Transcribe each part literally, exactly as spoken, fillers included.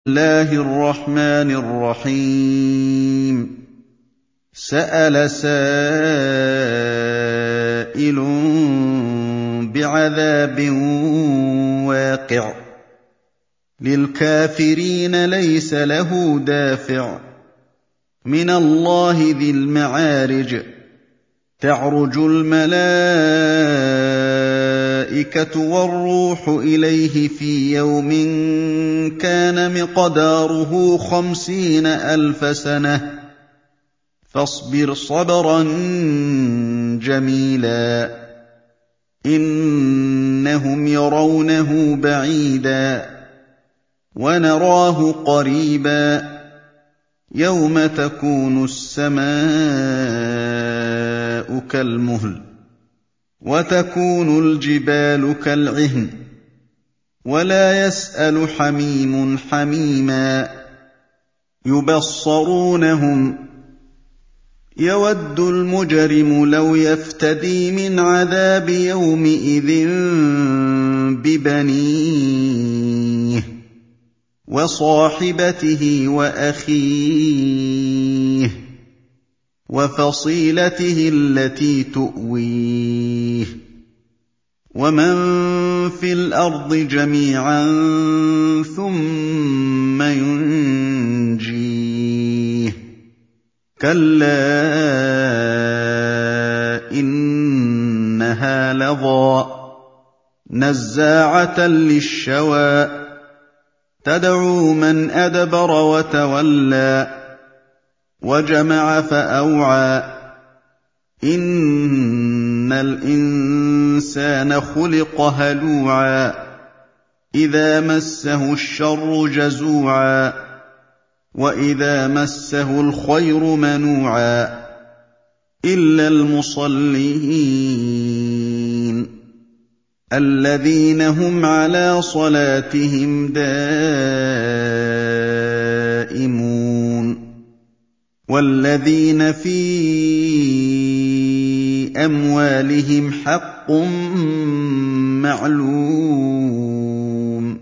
الله الرحمن الرحيم سأل سائل بعذاب واقع للكافرين ليس له دافع من الله ذي المعارج تعرج الملائكة والروح إليه في يوم كان مقداره خمسين ألف سنة فاصبر صبرا جميلا إنهم يرونه بعيدا ونراه قريبا يوم تكون السماء كالمهل وتكون الجبال كالعهن ولا يسأل حميم حميما يبصرونهم يود المجرم لو يفتدي من عذاب يومئذ ببنيه وصاحبته وأخيه وفصيلته التي تؤويه ومن في الأرض جميعا ثم ينجيه كلا إنها لظى نزاعة للشوى تدعو من أدبر وتولى وجمع فأوعى إن الإنسان خلق هلوعا إذا مسه الشر جزوعا وإذا مسه الخير منوعا إلا المصلين الذين هم على صلاتهم دائمون والذين في أموالهم حق معلوم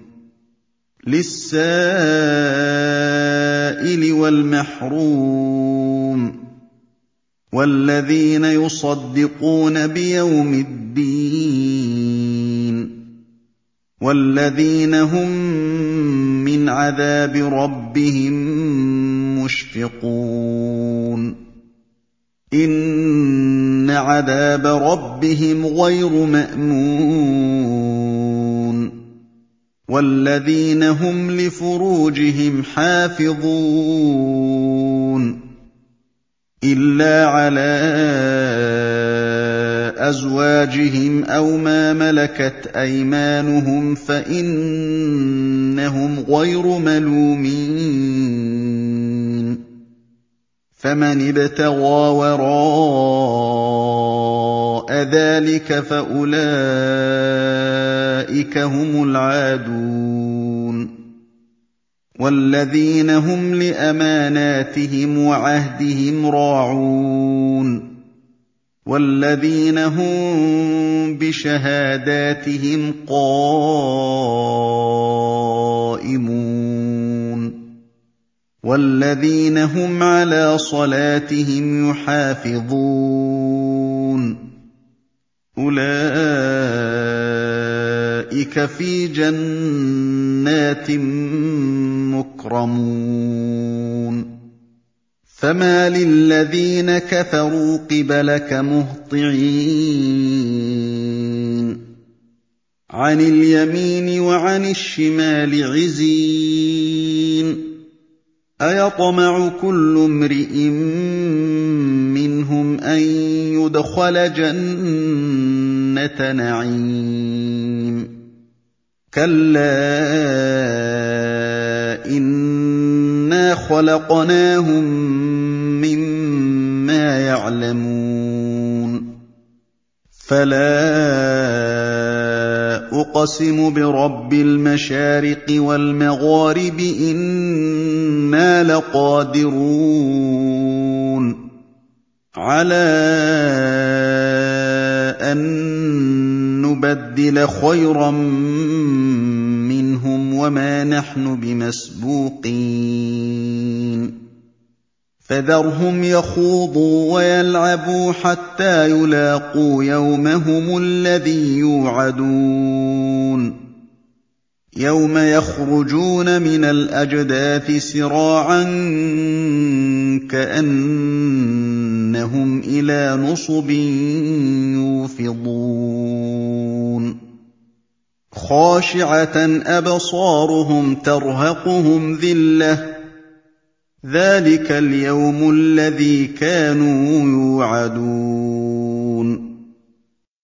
للسائل والمحروم والذين يصدقون بيوم الدين والذين هم من عذاب ربهم مشفقون إن عذاب ربهم غير مأمون والذين هم لفروجهم حافظون إلا على أزواجهم أو ما ملكت أيمانهم فإنهم غير ملومين فمن ابتغى وراء ذلك فأولئك هم العادون والذين هم لأماناتهم وعهدهم راعون والذين هم بشهاداتهم قائمون والذين هم على صلاتهم يحافظون أولئك في جنات مكرمون فما للذين كفروا قبلك مهطعين عن اليمين وعن الشمال عزين أيطمع كل امرئ منهم أن يدخل جنة نعيم كلا إنا خلقناهم مما يعلمون فلا أقسم برب المشارق والمغارب إنا لقادرون على أن نبدل خيرا منهم وما نحن بمسبوقين فذرهم يخوضوا ويلعبوا حتى يلاقوا يومهم الذي يوعدون يوم يخرجون من الأجداث سراعا كأنهم إلى نصب يوفضون خاشعة أبصارهم ترهقهم ذلة ذلك اليوم الذي كانوا يوعدون